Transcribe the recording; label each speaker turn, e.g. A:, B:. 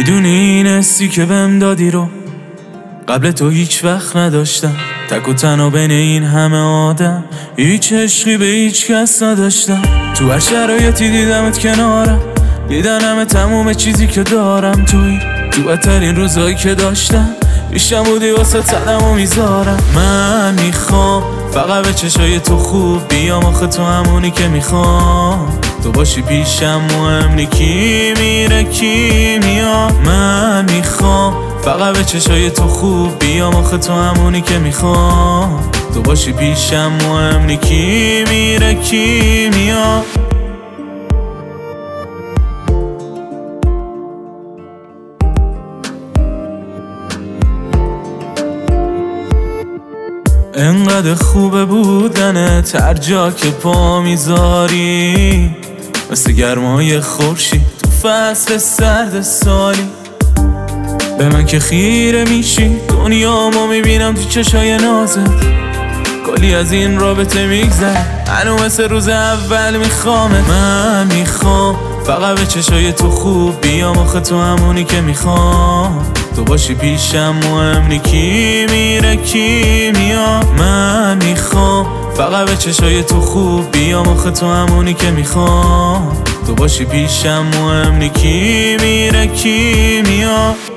A: میدونی این حسی که بهم دادی رو قبل تو هیچ وقت نداشتم. تک و تنها بین این همه آدم هیچ عشقی به هیچ کس نداشتم. تو هر شرایطی دیدمت کنارم، دیدن همه تموم چیزی که دارم. توی تو بدترین روزایی که داشتم پیشم بودی واسه تنمو میذارم. من میخوام فقط به چشای تو خوب بیام، آخه تو همونی که میخوام. تو باشی پیشم مهم نی کی میره کی میاد. من میخوام فقط به چشای تو خوب بیام، آخه تو همونی که میخوام. تو باشی پیشم مهم نی کی میره کی میاد. انقدر خوبه بودنت هر جا که پا میذاری، مثل گرمای خورشید تو فصل سرد سالی. به من که خیره میشی دنیامو میبینم تو چشای نازت. کلی از این رابطه میگذر هنو مثل روز اول میخوامت. من میخوام فقط به چشای تو خوب بیام، آخه تو همونی که میخوام. تو باشی پیشم مهم نی کی میره کی میاد. من میخوام فقط به چشای تو خوب بیام، آخه تو همونی که میخوام. تو باشی پیشم مهم نی کی میره کی میاد.